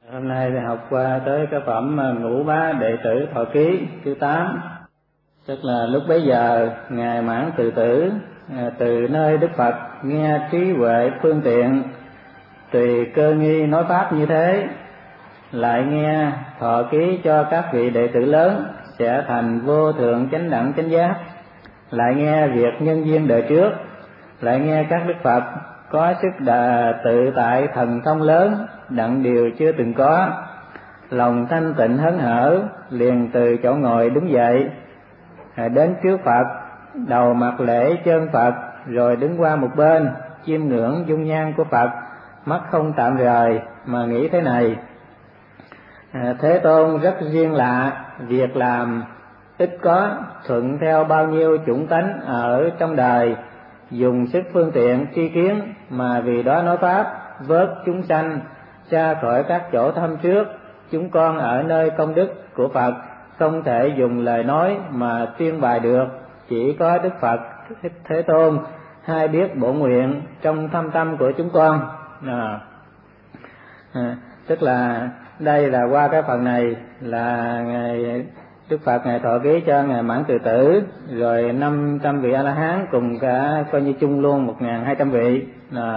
Hôm nay thì học qua tới cái phẩm Ngũ Bá Đệ Tử Thọ Ký thứ 8. Tức là lúc bấy giờ ngài Mãn Từ Tử từ nơi Đức Phật nghe trí huệ phương tiện tùy cơ nghi nói pháp như thế, lại nghe thọ ký cho các vị đệ tử lớn sẽ thành vô thượng chánh đẳng chánh giác, lại nghe việc nhân duyên đời trước, lại nghe các Đức Phật có sức tự tại thần thông lớn đặng điều chưa từng có, lòng thanh tịnh hớn hở, liền từ chỗ ngồi đứng dậy, đến trước Phật, đầu mặt lễ chân Phật, rồi đứng qua một bên chiêm ngưỡng dung nhan của Phật, mắt không tạm rời mà nghĩ thế này: Thế Tôn rất riêng lạ, việc làm ít có, thuận theo bao nhiêu chủng tánh ở trong đời, dùng sức phương tiện tri kiến mà vì đó nói pháp, vớt chúng sanh ra khỏi các chỗ thâm trước. Chúng con ở nơi công đức của Phật không thể dùng lời nói mà tuyên bài được, chỉ có Đức Phật Thế Tôn hay biết bổn nguyện trong thâm tâm của chúng con. Tức là đây là qua cái phần này là ngài Đức Phật ngài thọ ký cho ngài Mãn Từ Tử, rồi 500 vị A La Hán cùng cả coi như chung luôn 1.200 vị.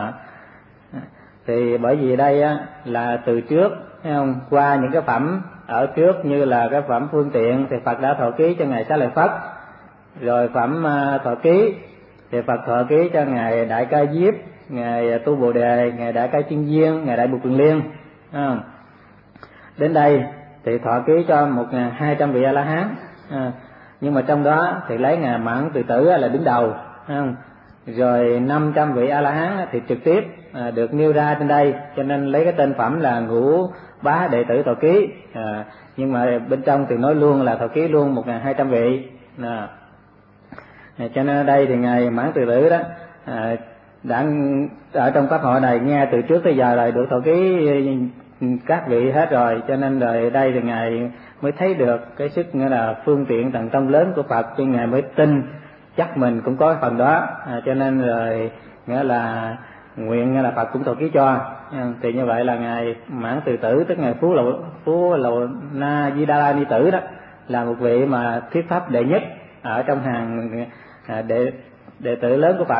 Thì bởi vì đây á là từ trước, thấy không? Qua những cái phẩm ở trước như là cái phẩm phương tiện thì Phật đã thọ ký cho ngài Xá Lợi Phất, rồi phẩm thọ ký thì Phật thọ ký cho ngài Đại Ca Diếp, ngài Tu Bồ Đề, ngài Đại Ca Chiên Viên, ngài Đại Bụt Quyền Liên. Đến đây thì thọ ký cho 1.200 vị A La Hán, nhưng mà trong đó thì lấy ngài Mãn Từ Tử là đứng đầu, rồi 500 vị A La Hán thì trực tiếp được nêu ra trên đây, cho nên lấy cái tên phẩm là Ngũ Bá Đệ Tử Thọ Ký. Nhưng mà bên trong thì nói luôn là thọ ký luôn 1.200 vị. Cho nên ở đây thì ngài Mãn Từ Tử đó đã ở trong pháp hội này nghe từ trước tới giờ rồi được thọ ký các vị hết rồi, cho nên rồi đây thì ngài mới thấy được cái sức nghĩa là phương tiện thần thông lớn của Phật, cho ngài mới tin chắc mình cũng có phần đó, cho nên rồi nghĩa là nguyện nghĩa là Phật cũng thọ ký cho. Thì như vậy là ngài Mãn Từ Tử tức ngài Phú Lầu Na Di Đà La Ni Tử đó là một vị mà thuyết pháp đệ nhất ở trong hàng đệ tử lớn của Phật.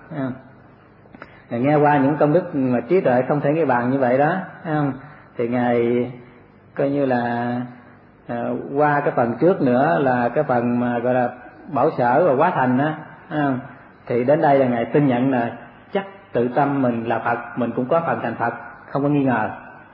Nghe qua những công đức mà trí tuệ không thể nghe bàn như vậy đó, thì ngài coi như là qua cái phần trước nữa là cái phần mà gọi là bảo sở và quá thành đó, thì đến đây là ngài tin nhận là chắc tự tâm mình là Phật, mình cũng có phần thành Phật, không có nghi ngờ.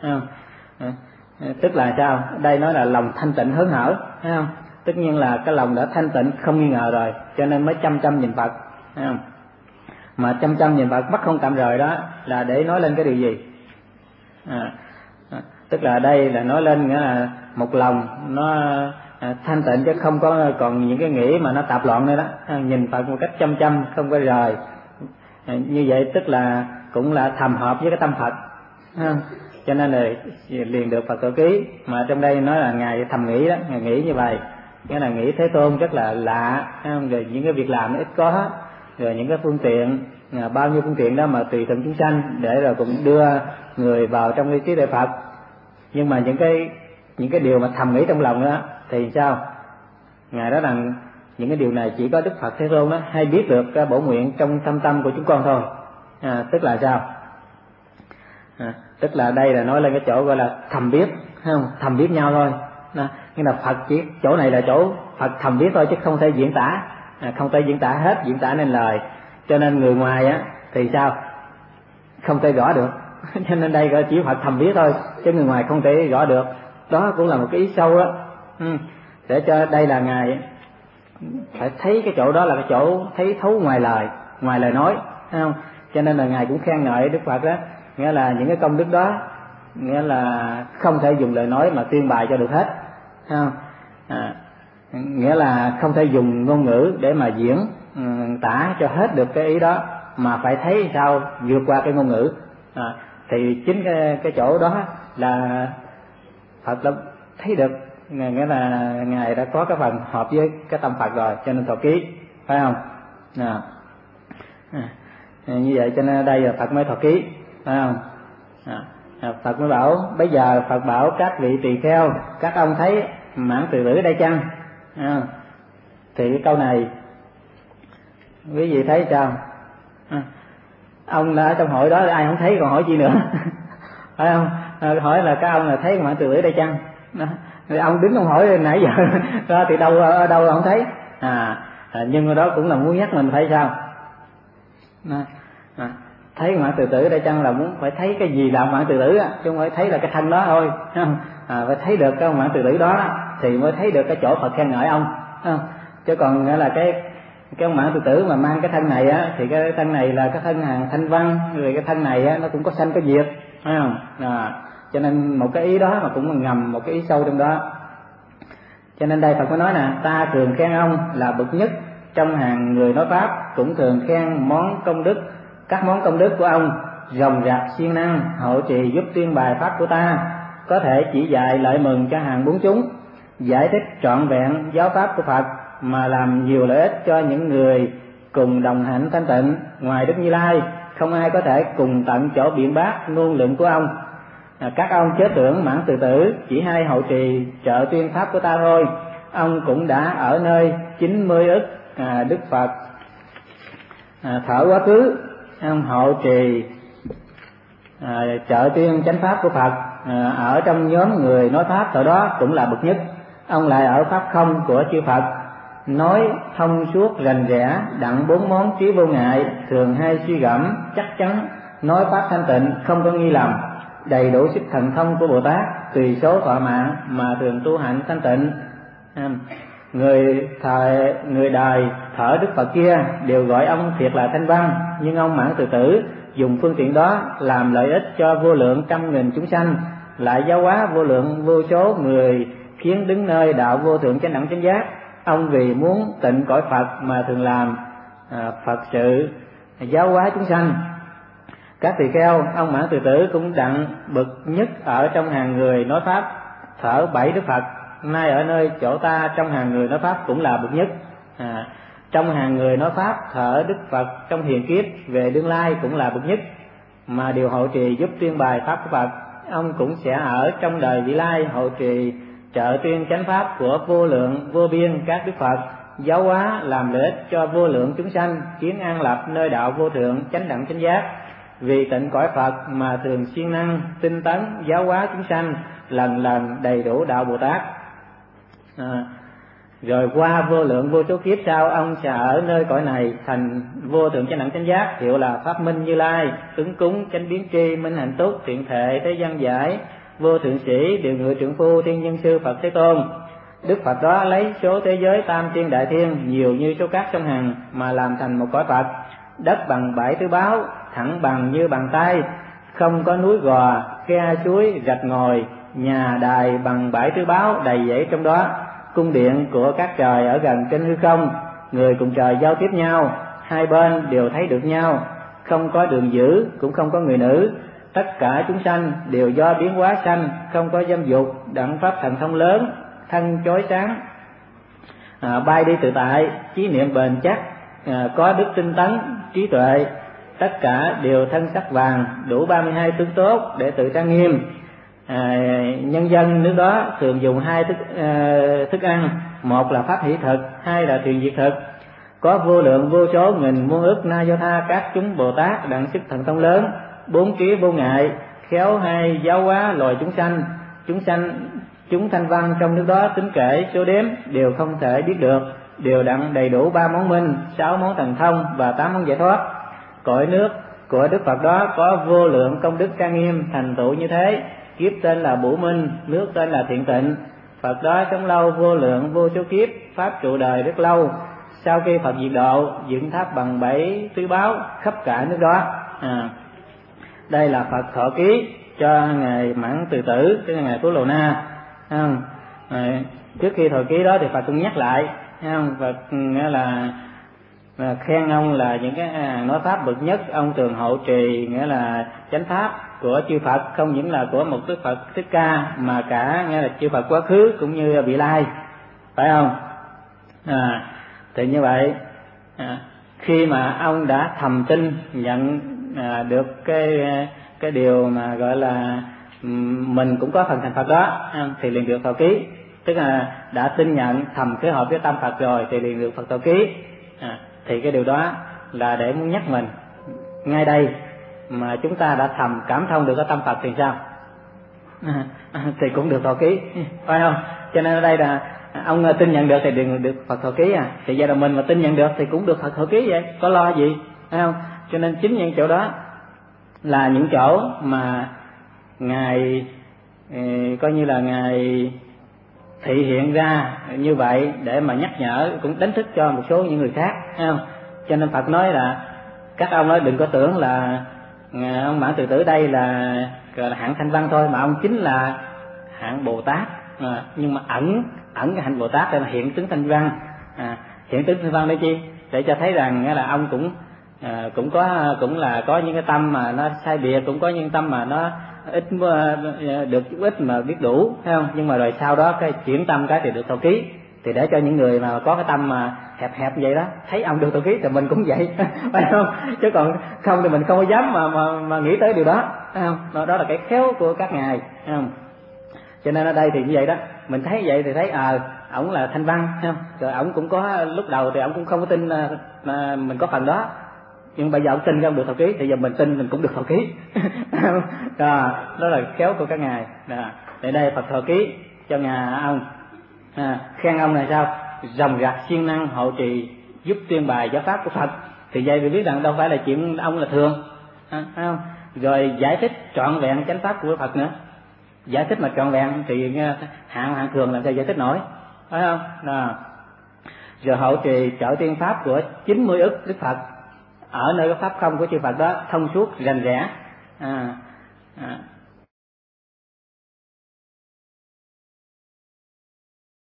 Tức là sao? Đây nói là lòng thanh tịnh hớn hở, thấy không? Tất nhiên là cái lòng đã thanh tịnh không nghi ngờ rồi, cho nên mới chăm nhìn Phật, thấy không? Mà chăm nhìn Phật mắt không tạm rời đó là để nói lên cái điều gì? Tức là đây là nói lên nghĩa là một lòng nó thanh tịnh, chứ không có còn những cái nghĩ mà nó tạp loạn nữa đó. Nhìn Phật một cách chăm không có rời, như vậy tức là cũng là thầm hợp với cái tâm Phật, cho nên là liền được Phật thọ ký. Mà trong đây nói là ngài thầm nghĩ đó, ngài nghĩ như vậy, nghĩa là nghĩ Thế Tôn rất là lạ, rồi những cái việc làm nó ít có hết, rồi những cái phương tiện bao nhiêu phương tiện đó mà tùy thuận chúng sanh để rồi cũng đưa người vào trong cái trí tuệ Phật. Nhưng mà những cái điều mà thầm nghĩ trong lòng đó thì sao? Ngài nói rằng những cái điều này chỉ có Đức Phật Thế Tôn đó hay biết được cái bổ nguyện trong thâm tâm của chúng con thôi. Tức là sao? Tức là đây là nói lên cái chỗ gọi là thầm biết, không? Thầm biết nhau thôi. Nhưng là Phật chỉ chỗ này là chỗ Phật thầm biết thôi, chứ không thể diễn tả, không thể diễn tả hết, diễn tả nên lời. Cho nên người ngoài á thì sao? Không thể rõ được. Cho nên đây gọi chỉ Phật thầm biết thôi, chứ người ngoài không thể rõ được. Đó cũng là một cái ý sâu đó. Để cho đây là ngài phải thấy cái chỗ đó là cái chỗ thấy thấu ngoài lời nói, thấy không? Cho nên là ngài cũng khen ngợi Đức Phật đó, nghĩa là những cái công đức đó nghĩa là không thể dùng lời nói mà tuyên bài cho được hết, thấy không? Nghĩa là không thể dùng ngôn ngữ để mà diễn tả cho hết được cái ý đó, mà phải thấy sao vượt qua cái ngôn ngữ. Thì chính cái chỗ đó là Phật đã thấy được, nghĩa là ngài đã có cái phần hợp với cái tâm Phật rồi, cho nên thọ ký, phải không? Như vậy cho nên đây là Phật mới thọ ký, phải không? Phật mới bảo, bây giờ Phật bảo các vị tỳ kheo, các ông thấy mãn từ tử đây chăng? Thì cái câu này quý vị thấy sao? Ông đã trong hội đó ai không thấy còn hỏi gì nữa? Phải không? Hỏi là các ông là thấy mãn từ tử đây chăng? Rồi ông đứng ông hỏi nãy giờ ra thì đâu không thấy. Nhưng đó cũng là muốn nhắc mình thấy sao? Thấy mãn từ tử đây chăng là muốn phải thấy cái gì là mãn từ tử, chứ không phải thấy là cái thân đó thôi. Phải thấy được cái mãn từ tử đó thì mới thấy được cái chỗ Phật khen ngợi ông. Chứ còn là cái mãn từ tử mà mang cái thân này á, thì cái thân này là cái thân hàng thanh văn, rồi cái thân này á nó cũng có sanh có diệt, phải không? Cho nên một cái ý đó mà cũng ngầm một cái ý sâu trong đó. Cho nên đây Phật mới nói nè, ta thường khen ông là bậc nhất trong hàng người nói pháp, cũng thường khen các món công đức của ông ròng rạc siêng năng hộ trì giúp tuyên bài pháp của ta, có thể chỉ dạy lợi mừng cho hàng bốn chúng, giải thích trọn vẹn giáo pháp của Phật mà làm nhiều lợi ích cho những người cùng đồng hạnh thanh tịnh. Ngoài Đức Như Lai không ai có thể cùng tận chỗ biện bác ngôn luận của ông. Các ông chớ tưởng mãn từ tử chỉ hay hậu trì trợ tuyên pháp của ta thôi, ông cũng đã ở nơi 90 ức Đức Phật thở quá khứ, ông hậu trì trợ tuyên chánh pháp của Phật, ở trong nhóm người nói pháp thời đó cũng là bậc nhất. Ông lại ở pháp không của chư Phật, nói thông suốt rành rẽ, đặng bốn món trí vô ngại, thường hay suy gẫm, chắc chắn, nói pháp thanh tịnh, không có nghi lầm, đầy đủ sức thần thông của Bồ Tát, tùy số thọ mạng mà thường tu hạnh thanh tịnh. Người đời thở Đức Phật kia đều gọi ông thiệt là thanh văn, nhưng ông mãn từ tử dùng phương tiện đó làm lợi ích cho vô lượng trăm nghìn chúng sanh, lại giáo hóa vô lượng vô số người, khiến đứng nơi đạo vô thượng chánh đẳng chánh giác. Ông vì muốn tịnh cõi Phật mà thường làm Phật sự giáo hóa chúng sanh. Các tỳ kheo, ông mãn từ tử cũng đặng bậc nhất ở trong hàng người nói pháp thở 7 Đức Phật, nay ở nơi chỗ ta trong hàng người nói pháp cũng là bậc nhất. Trong hàng người nói pháp thở Đức Phật trong hiền kiếp về đương lai cũng là bậc nhất, mà điều hộ trì giúp tuyên bài pháp của Phật. Ông cũng sẽ ở trong đời vị lai hộ trì trợ tuyên chánh pháp của vô lượng vô biên các Đức Phật, giáo hóa làm lợi ích cho vô lượng chúng sanh, kiến an lập nơi đạo vô thượng chánh đẳng chánh giác. Vì tịnh cõi Phật mà thường siêng năng tinh tấn giáo hóa chúng sanh, lần lần đầy đủ đạo Bồ Tát. Rồi qua vô lượng vô số kiếp sau, ông sẽ ở nơi cõi này thành vô thượng chánh đẳng chánh giác, hiệu là pháp minh Như Lai, ứng cúng chánh biến tri, minh hạnh túc, thiện thệ, thế gian giải, vô thượng sĩ, điều ngự trượng phu, thiên nhân sư Phật Thế Tôn. Đức Phật đó lấy số thế giới tam thiên đại thiên nhiều như số cát sông Hằng mà làm thành một cõi Phật, đất bằng bãi tứ báo, thẳng bằng như bàn tay, không có núi gò, khe suối, rạch ngòi, nhà đài bằng bãi tứ báo đầy dãy trong đó. Cung điện của các trời ở gần trên hư không, người cùng trời giao tiếp nhau, hai bên đều thấy được nhau, không có đường giữ, cũng không có người nữ. Tất cả chúng sanh đều do biến hóa sanh, không có dâm dục, đặng pháp thần thông lớn, thân chói sáng, bay đi tự tại, chí niệm bền chắc, có đức tinh tấn, trí tuệ. Tất cả đều thân sắc vàng, đủ 32 tướng tốt để tự trang nghiêm. Nhân dân nước đó thường dùng hai thức ăn, một là pháp hỷ thực, hai là thiền diệt thực. Có vô lượng vô số nghìn muôn ức na do tha các chúng Bồ Tát đặng sức thần thông lớn, bốn trí vô ngại, khéo hay giáo hóa loài chúng thanh văn trong nước đó tính kể số đếm đều không thể biết được, đều đặng đầy đủ 3 món minh, 6 món thần thông và 8 món giải thoát. Cõi nước của Đức Phật đó có vô lượng công đức trang nghiêm thành tựu như thế. Kiếp tên là Bửu Minh, nước tên là Thiện Tịnh. Phật đó sống lâu vô lượng vô số kiếp, pháp trụ đời rất lâu. Sau khi Phật diệt độ, dựng tháp bằng 7 tứ báo khắp cả nước đó. Đây là Phật thọ ký cho ngài Mãn Từ Tử, cho ngài Tú Lô Na. Trước khi thọ ký đó thì Phật cũng nhắc lại, Phật nghĩa là khen ông là những cái nói pháp bậc nhất, ông thường hộ trì nghĩa là chánh pháp của chư Phật, không những là của một Đức Phật Thích Ca mà cả nghĩa là chư Phật quá khứ cũng như vị lai, phải không? Thì như vậy khi mà ông đã thầm tin nhận được cái điều mà gọi là mình cũng có phần thành Phật đó thì liền được thọ ký, tức là đã tin nhận thầm khế hợp với tâm Phật rồi thì liền được Phật thọ ký. Thì cái điều đó là để muốn nhắc mình ngay đây mà chúng ta đã thầm cảm thông được cái tâm Phật thì sao? Thì cũng được thọ ký, phải không? Cho nên ở đây là ông tin nhận được thì được Phật thọ ký thì gia đình mình mà tin nhận được thì cũng được Phật thọ ký, vậy có lo gì, phải không? Cho nên chính những chỗ đó là những chỗ mà ngài coi như là ngài thị hiện ra như vậy để mà nhắc nhở, cũng đánh thức cho một số những người khác, phải không? Cho nên Phật nói là các ông nói đừng có tưởng là ông Mãn Từ Tử đây là hạng thanh văn thôi, mà ông chính là hạng Bồ Tát, nhưng mà ẩn cái hạnh Bồ Tát để mà hiện tướng thanh văn. Hiện tướng thanh văn để chi? Để cho thấy rằng là ông cũng là có những cái tâm mà nó sai biệt, cũng có những tâm mà nó ít được chút ít mà biết đủ, thấy không? Nhưng mà rồi sau đó cái chuyển tâm cái thì được thọ ký, thì để cho những người mà có cái tâm mà hẹp vậy đó thấy ông được thọ ký thì mình cũng vậy, phải không? Chứ còn không thì mình không có dám mà nghĩ tới điều đó, phải không? Đó là cái khéo của các ngài, thấy không? Cho nên ở đây thì như vậy đó, mình thấy vậy thì thấy ổng là thanh văn, thấy không? Rồi ổng cũng có lúc đầu thì ổng cũng không có tin mình có phần đó, nhưng bây giờ ông tin ông được thọ ký thì giờ mình tin mình cũng được thọ ký. Đó là khéo của các ngài. Để đây Phật thọ ký cho nhà ông, khen ông này sao? Ròng rạc siêng năng hộ trì giúp tuyên bài giáo pháp của Phật. Thì vậy thì biết rằng đâu phải là chuyện ông là thường, phải không? Rồi giải thích trọn vẹn chánh pháp của Phật nữa, giải thích mà trọn vẹn thì hạng thường làm sao giải thích nổi, phải không? Rồi hộ trì trợ tiên pháp của 90 ức Đức Phật ở nơi cái pháp không của chư Phật đó thông suốt rành rẽ.